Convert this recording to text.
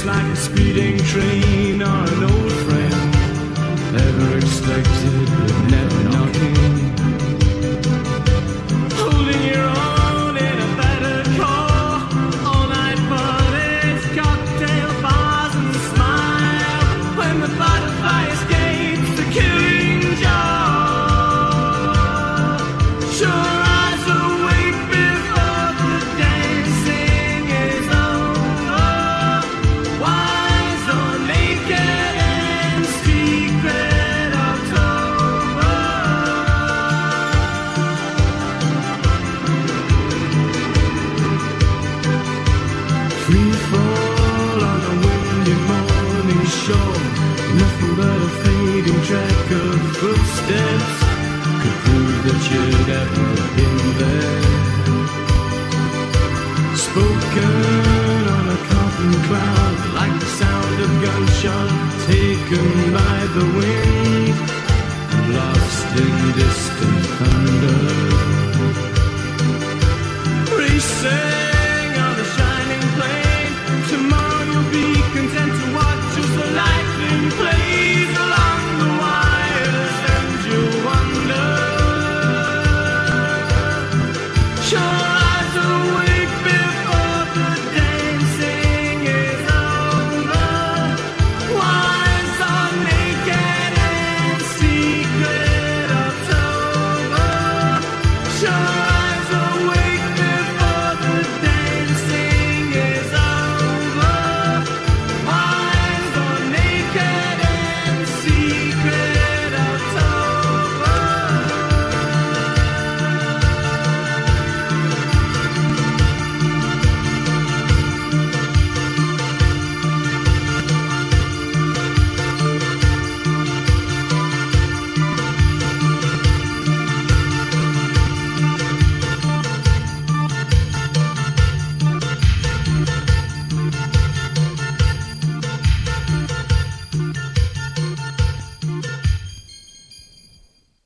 like a speeding train or an old friend, never expected but never knocking. Holding your own in a better car, all night parties, cocktail bars and a smile. When the butterfly escapes the killing jar, sure eyes awake before the dancing is over. Wise or naked and secret October. Free fall on a windy morning shore, nothing but a fading track of footsteps could prove that you'd ever been there. Spoken on a cotton cloud, like the sound of gunshot taken by the wind, lost in distant thunder. Racing on a shining plane, tomorrow you'll be content to watch as the lightning plays along the wires, and you'll wonder, sure